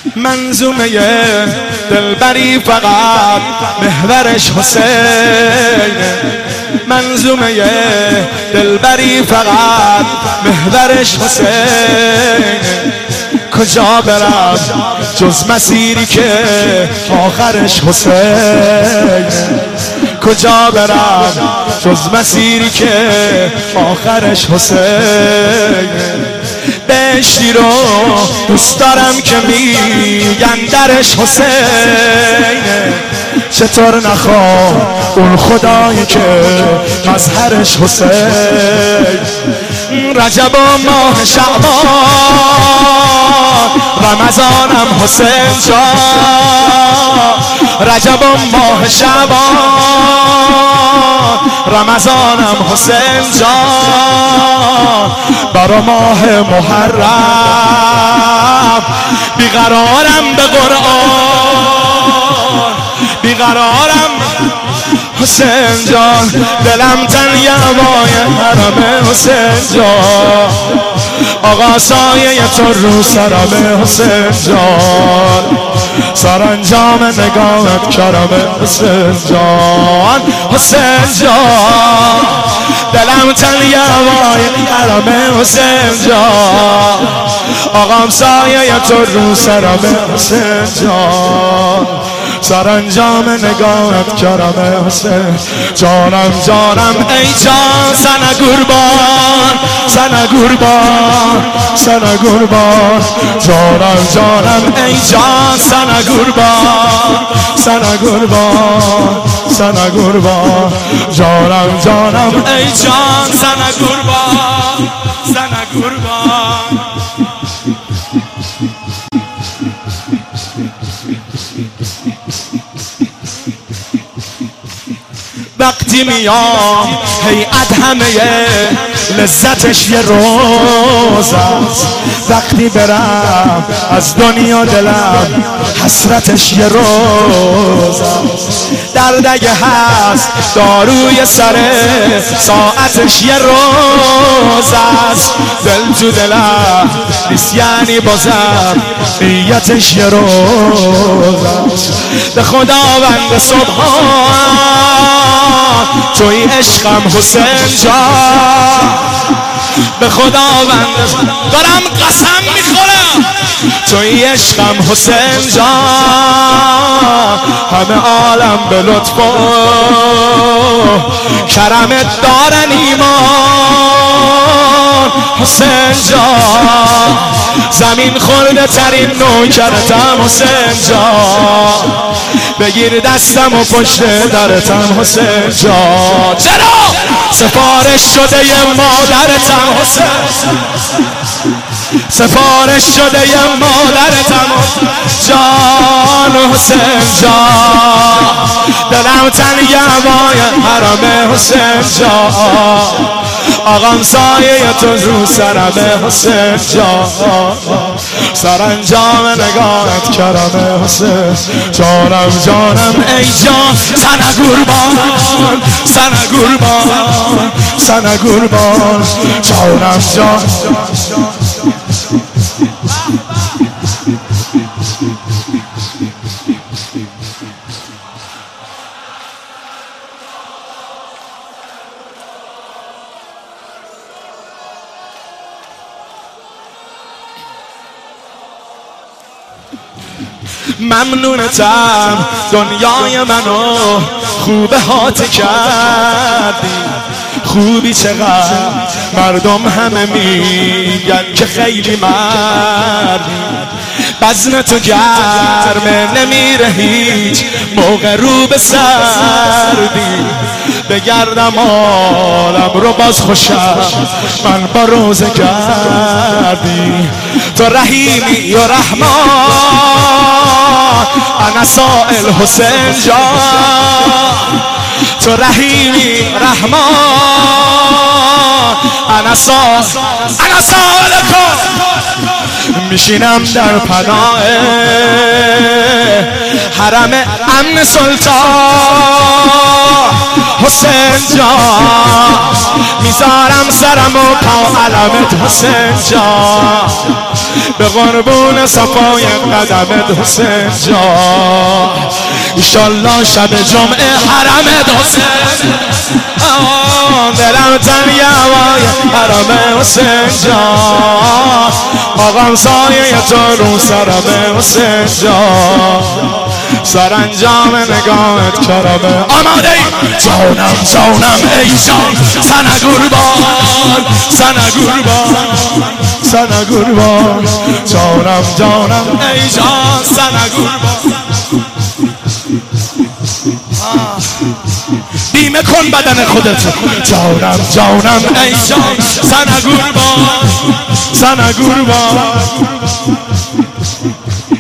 منظومه دلبری فقط محورش حسین، منظومه دلبری فقط محورش حسین. کجا برم جز مسیری که آخرش حسین، کجا برم جز مسیری که آخرش حسین. بهشتی رو دوست دارم که میگن درش حسین، چطور نخوام اون خدایی که مظهرش حسین. رجب و ماه شعبان رمضانم حسین جان، رجب و ماه شعبان رمضانم حسین جان. برا ماه محرم بیقرارم به قرآن، بیقرارم حسین جان. دلم تنگ هوای حرم حسین جان، آقا سایه تو رو سرم حسین جان. سرانجام نگاهت کرم حسین جان، حسین جان. دلم تنگ هوای حرم حسین جان، آقا سایه تو رو سرم حسین جان. سرانجام نگاهت کرم حسین. جانم جانم ای جان سنه قربان، سنه قربان، سنه قربان. جانم جانم ای جان سنه قربان، سنه قربان، سنه قربان. جانم جانم ای جان سنه قربان، سنه قربان. وقتی میام هیئت همه لذتش یه روز است، وقتی برم از دنیا دلم حسرتش یه روز است. دردگه هست داروی سر ساعتش یه روز است. دل تو دلم نیست یعنی بازم نیتش یه روز است. به خداوند سبحان توی عشقم حسین جان، به خداوند دارم قسم میخورم توی عشقم حسین جان. همه عالم به لطف و کرمت دارن ایمان حسین جان. زمین خورده ترین نوکرتم حسین جان، بگیر دستم و پشت درتم حسین جان. چرا سفارش شده یه مادرتم حسین، سفارش شده یه مادرتم جان حسین جان. دلم تنگ هوای حرم حسین جان، آقام سایه تو رو سرم حسین جان. سرانجام نگاهت کرم حسین. جانم جانم ای جان سنه قربان، سنه قربان، سنه قربان. جانم جان ممنونتم دنیای منو خوب هات کردی. خوبی چقدر مردم همه میگن که خیلی مردی. بزن تو گرمه نمیره هیچ موقع رو به سردی. بگردم عالم رو باز خوشم من با روزه گردی. تو رحیمی یا رحمان انا سائل حسین جان. تو رحیمی رحمان انا سائل کن. میشینم در پناه حرم امن سلطان حسین جان، میذارم سرم و پا علمت حسین جان، به قربون صفای قدمت حسین جان، ایشالله شب جمعه حرمت حسین، دلم تنگ هوای حرم حسین جان، آقام سایه تو رو سرم حسین جان، سرانجام نگاهت کرمه. آماده ای؟ جانم جانم ای جان، سنه قربان سنه قربان سنه قربان، جانم جانم ای جان سنه قربان. بیمه کن بدن خودت، جانم جانم ای جان سنه قربان سنه قربان.